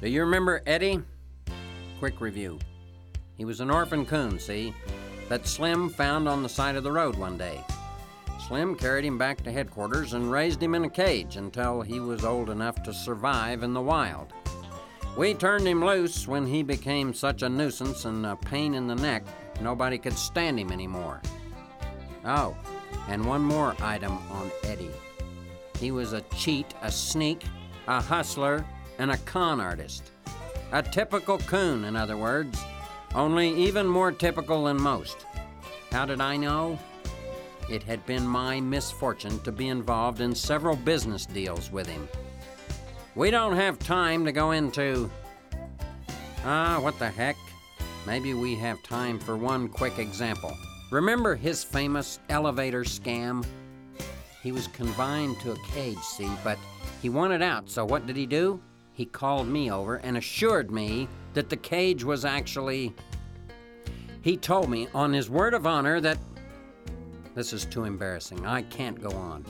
Do you remember Eddie? Quick review. He was an orphan coon, see, that Slim found on the side of the road one day. Slim carried him back to headquarters and raised him in a cage until he was old enough to survive in the wild. We turned him loose when he became such a nuisance and a pain in the neck, nobody could stand him anymore. Oh, and one more item on Eddie. He was a cheat, a sneak, a hustler, and a con artist. A typical coon, in other words, only even more typical than most. How did I know? It had been my misfortune to be involved in several business deals with him. We don't have time to go into... what the heck? Maybe we have time for one quick example. Remember his famous elevator scam? He was confined to a cage, see, but he wanted out, so what did he do? He called me over and assured me that the cage was actually... He told me on his word of honor that... This is too embarrassing. I can't go on.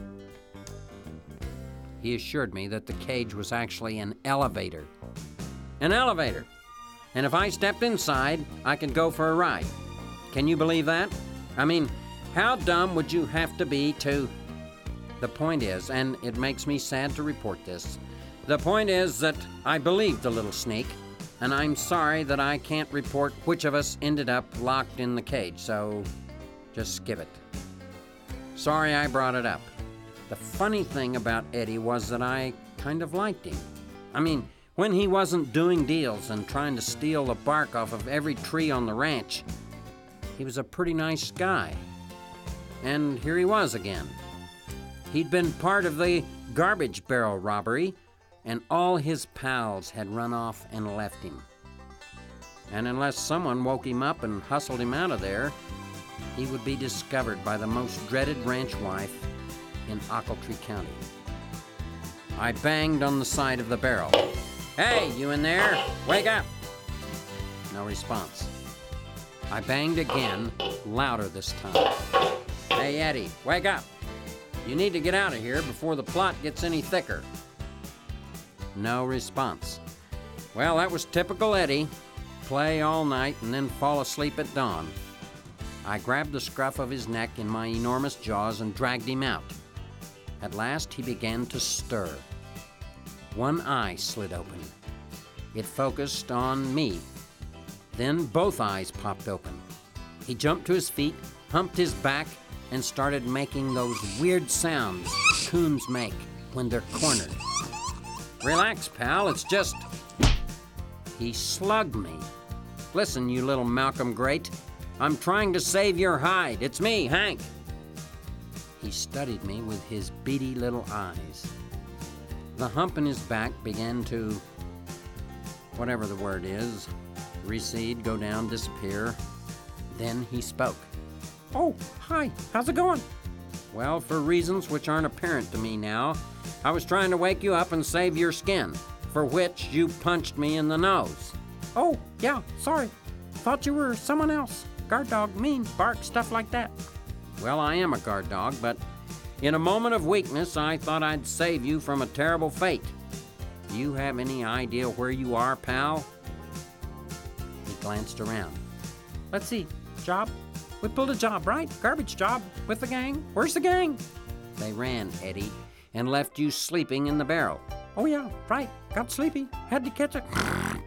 He assured me that the cage was actually an elevator. An elevator. And if I stepped inside, I could go for a ride. Can you believe that? I mean, how dumb would you have to be to... The point is, and it makes me sad to report this, the point is that I believed the little sneak, and I'm sorry that I can't report which of us ended up locked in the cage, so just skip it. Sorry I brought it up. The funny thing about Eddie was that I kind of liked him. I mean, when he wasn't doing deals and trying to steal the bark off of every tree on the ranch, he was a pretty nice guy. And here he was again. He'd been part of the garbage barrel robbery, and all his pals had run off and left him. And unless someone woke him up and hustled him out of there, he would be discovered by the most dreaded ranch wife in Ochiltree County. I banged on the side of the barrel. "Hey, you in there? Wake up!" No response. I banged again, louder this time. "Hey, Eddie, wake up! You need to get out of here before the plot gets any thicker." No response. Well, that was typical Eddie. Play all night and then fall asleep at dawn. I grabbed the scruff of his neck in my enormous jaws and dragged him out. At last, he began to stir. One eye slid open. It focused on me. Then both eyes popped open. He jumped to his feet, humped his back, and started making those weird sounds coons make when they're cornered. "Relax, pal, it's just..." He slugged me. "Listen, you little Malcolm Great, I'm trying to save your hide. It's me, Hank." He studied me with his beady little eyes. The hump in his back began to, whatever the word is, recede, go down, disappear. Then he spoke. "Oh, hi, how's it going?" "Well, for reasons which aren't apparent to me now, I was trying to wake you up and save your skin, for which you punched me in the nose." "Oh, yeah, sorry. Thought you were someone else. Guard dog, mean, bark, stuff like that." "Well, I am a guard dog, but in a moment of weakness, I thought I'd save you from a terrible fate. Do you have any idea where you are, pal?" He glanced around. "Let's see, job? We pulled a job, right? Garbage job with the gang. Where's the gang?" "They ran, Eddie, and left you sleeping in the barrel." "Oh yeah, right. Got sleepy. Had to catch it."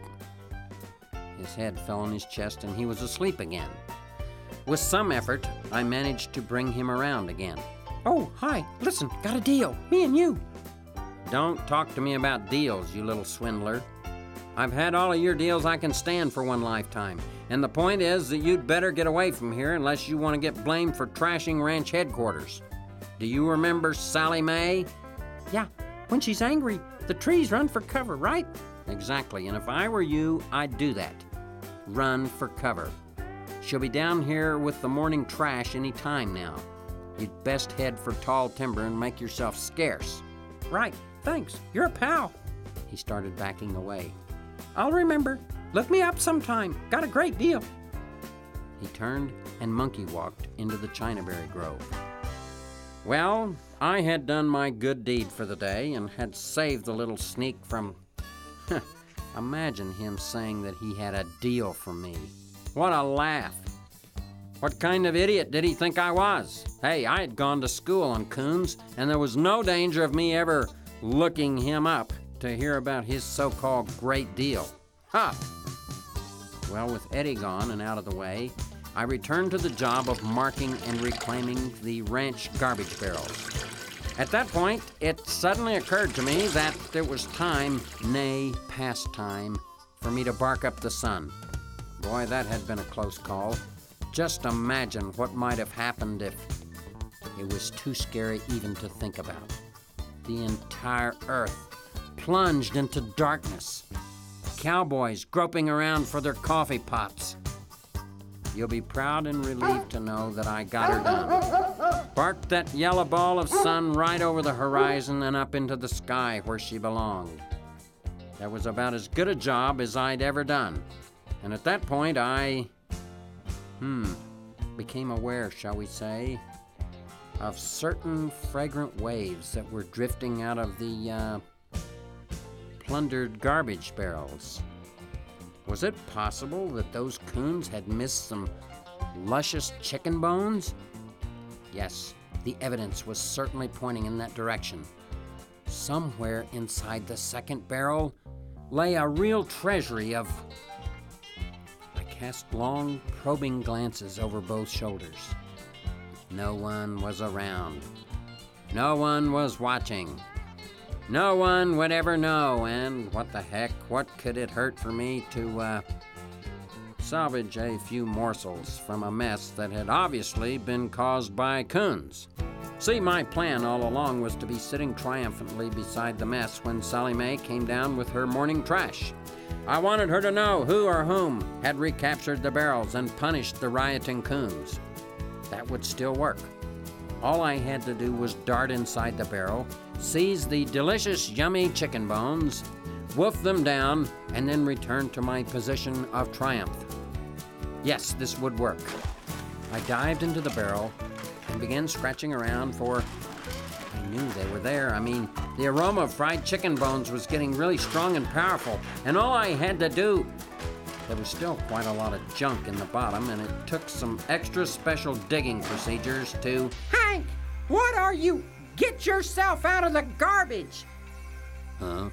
His head fell on his chest and he was asleep again. With some effort, I managed to bring him around again. "Oh, hi. Listen, got a deal. Me and you." "Don't talk to me about deals, you little swindler. I've had all of your deals I can stand for one lifetime. And the point is that you'd better get away from here unless you want to get blamed for trashing ranch headquarters. Do you remember Sally Mae?" "Yeah, when she's angry, the trees run for cover, right?" "Exactly, and if I were you, I'd do that. Run for cover. She'll be down here with the morning trash any time now. You'd best head for tall timber and make yourself scarce." "Right, thanks. You're a pal." He started backing away. "I'll remember. Look me up sometime. Got a great deal." He turned and monkey-walked into the Chinaberry Grove. Well, I had done my good deed for the day and had saved the little sneak from Imagine him saying that he had a deal for me. What a laugh. What kind of idiot did he think I was? Hey, I had gone to school on coons, and there was no danger of me ever looking him up to hear about his so-called great deal. Ha! Well, with Eddie gone and out of the way, I returned to the job of marking and reclaiming the ranch garbage barrels. At that point, it suddenly occurred to me that it was time, nay, past time, for me to bark up the sun. Boy, that had been a close call. Just imagine what might have happened if it was too scary even to think about. The entire earth plunged into darkness. Cowboys groping around for their coffee pots. You'll be proud and relieved to know that I got her done. Barked that yellow ball of sun right over the horizon and up into the sky where she belonged. That was about as good a job as I'd ever done. And at that point, I became aware, shall we say, of certain fragrant waves that were drifting out of the plundered garbage barrels. Was it possible that those coons had missed some luscious chicken bones? Yes, the evidence was certainly pointing in that direction. Somewhere inside the second barrel lay a real treasury of... I cast long, probing glances over both shoulders. No one was around. No one was watching. No one would ever know, and what the heck, what could it hurt for me to salvage a few morsels from a mess that had obviously been caused by coons? See, my plan all along was to be sitting triumphantly beside the mess when Sally Mae came down with her morning trash. I wanted her to know who or whom had recaptured the barrels and punished the rioting coons. That would still work. All I had to do was dart inside the barrel, seize the delicious, yummy chicken bones, wolf them down, and then return to my position of triumph. Yes, this would work. I dived into the barrel and began scratching around for... I knew they were there. I mean, the aroma of fried chicken bones was getting really strong and powerful, and all I had to do... There was still quite a lot of junk in the bottom, and it took some extra special digging procedures to... Hank, what are you? Get yourself out of the garbage! Huh?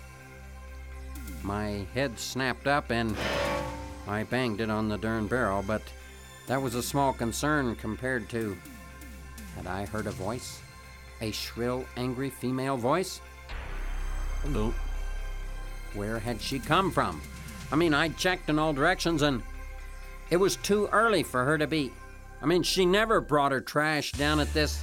My head snapped up, and I banged it on the darn barrel, but that was a small concern compared to... Had I heard a voice? A shrill, angry female voice? Hello. Where had she come from? I mean, I checked in all directions, and it was too early for her to be. I mean, she never brought her trash down at this...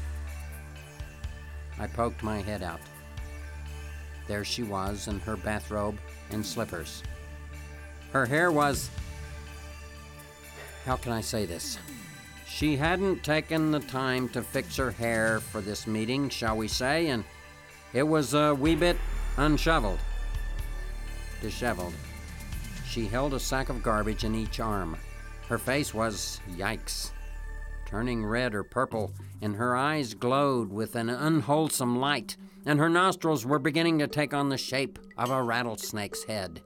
I poked my head out. There she was in her bathrobe and slippers. Her hair was... How can I say this? She hadn't taken the time to fix her hair for this meeting, shall we say, and it was a wee bit unshoveled. Disheveled. She held a sack of garbage in each arm. Her face was, yikes, turning red or purple, and her eyes glowed with an unwholesome light, and her nostrils were beginning to take on the shape of a rattlesnake's head.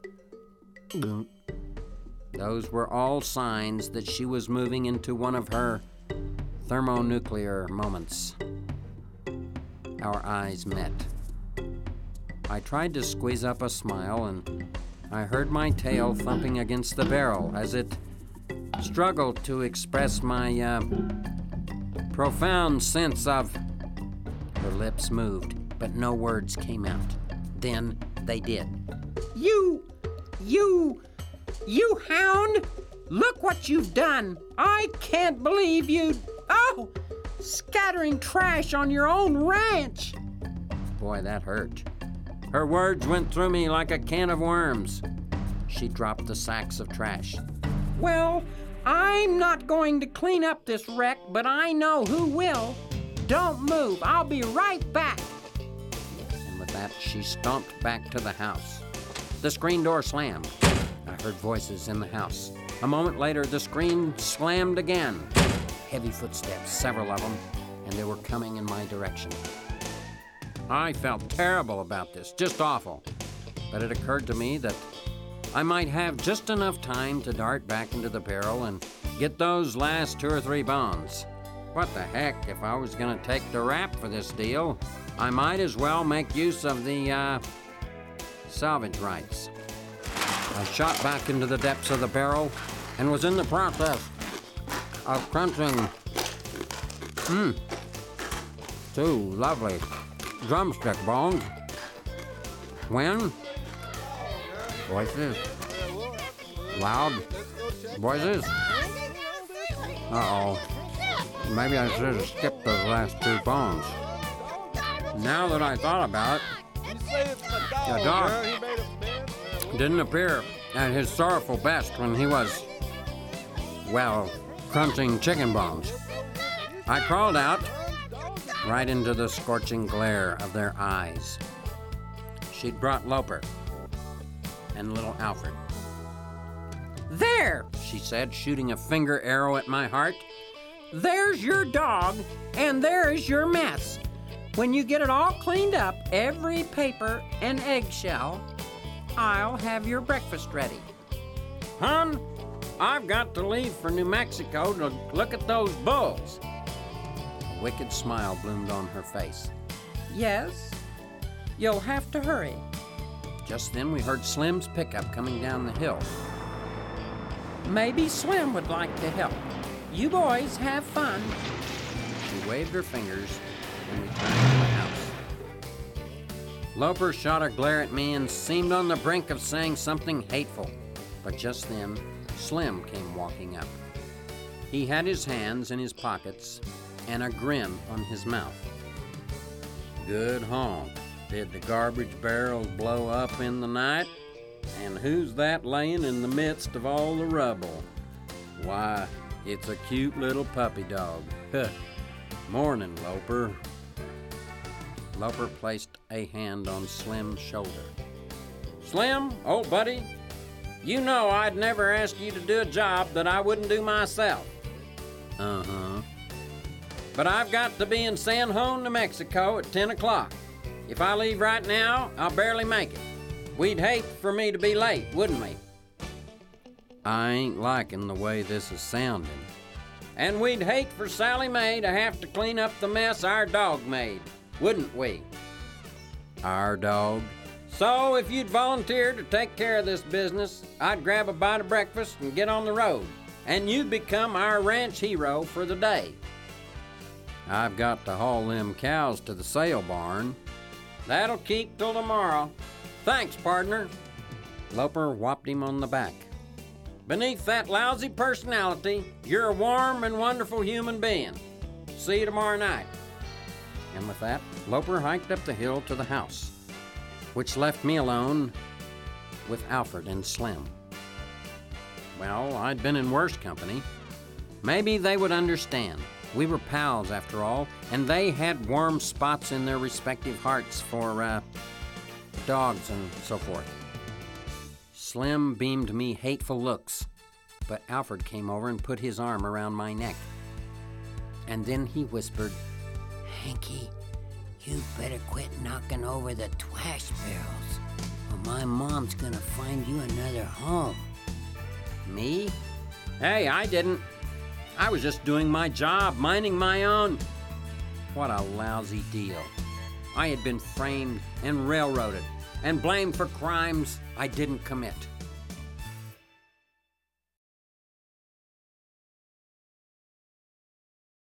Those were all signs that she was moving into one of her thermonuclear moments. Our eyes met. I tried to squeeze up a smile, and I heard my tail thumping against the barrel as it struggled to express my profound sense of... Her lips moved, but no words came out. Then they did. You hound! Look what you've done! I can't believe you... Oh! Scattering trash on your own ranch! Boy, that hurt. Her words went through me like a can of worms. She dropped the sacks of trash. Well, I'm not going to clean up this wreck, but I know who will. Don't move. I'll be right back. And with that, she stomped back to the house. The screen door slammed. I heard voices in the house. A moment later, the screen slammed again. Heavy footsteps, several of them, and they were coming in my direction. I felt terrible about this, just awful. But it occurred to me that I might have just enough time to dart back into the barrel and get those last 2 or 3 bones. What the heck, if I was gonna take the rap for this deal, I might as well make use of the, salvage rights. I shot back into the depths of the barrel and was in the process of crunching, 2 lovely drumstick bones when voices, loud voices. Uh-oh. Maybe I should have skipped those last 2 bones. Now that I thought about it, the dog didn't appear at his sorrowful best when he was, well, crunching chicken bones. I crawled out right into the scorching glare of their eyes. She'd brought Loper and little Alfred. There, She said, shooting a finger arrow at my heart. there's your dog, and there's your mess. When you get it all cleaned up, every paper and eggshell, I'll have your breakfast ready. Hon, I've got to leave for New Mexico to look at those bulls. A wicked smile bloomed on her face. Yes, you'll have to hurry. Just then we heard Slim's pickup coming down the hill. Maybe Slim would like to help. You boys have fun. She waved her fingers and returned to the house. Loper shot a glare at me and seemed on the brink of saying something hateful. But just then, Slim came walking up. He had his hands in his pockets and a grin on his mouth. Good honk. Did the garbage barrels blow up in the night? And who's that laying in the midst of all the rubble? Why, it's a cute little puppy dog. Huh. Morning, Loper. Loper placed a hand on Slim's shoulder. Slim, old buddy, you know I'd never ask you to do a job that I wouldn't do myself. Uh-huh. But I've got to be in San Juan, New Mexico at 10 o'clock. If I leave right now, I'll barely make it. We'd hate for me to be late, wouldn't we? I ain't liking the way this is sounding. And we'd hate for Sally Mae to have to clean up the mess our dog made, wouldn't we? Our dog? So if you'd volunteer to take care of this business, I'd grab a bite of breakfast and get on the road, and you'd become our ranch hero for the day. I've got to haul them cows to the sale barn. That'll keep till tomorrow. Thanks, partner. Loper whopped him on the back. Beneath that lousy personality, you're a warm and wonderful human being. See you tomorrow night. And with that, Loper hiked up the hill to the house, which left me alone with Alfred and Slim. Well, I'd been in worse company. Maybe they would understand. We were pals, after all, and they had warm spots in their respective hearts for, dogs and so forth. Slim beamed me hateful looks, but Alfred came over and put his arm around my neck. And then he whispered, Hanky, you better quit knocking over the trash barrels, or my mom's gonna find you another home. Me? Hey, I didn't. I was just doing my job, minding my own. What a lousy deal. I had been framed and railroaded and blamed for crimes I didn't commit.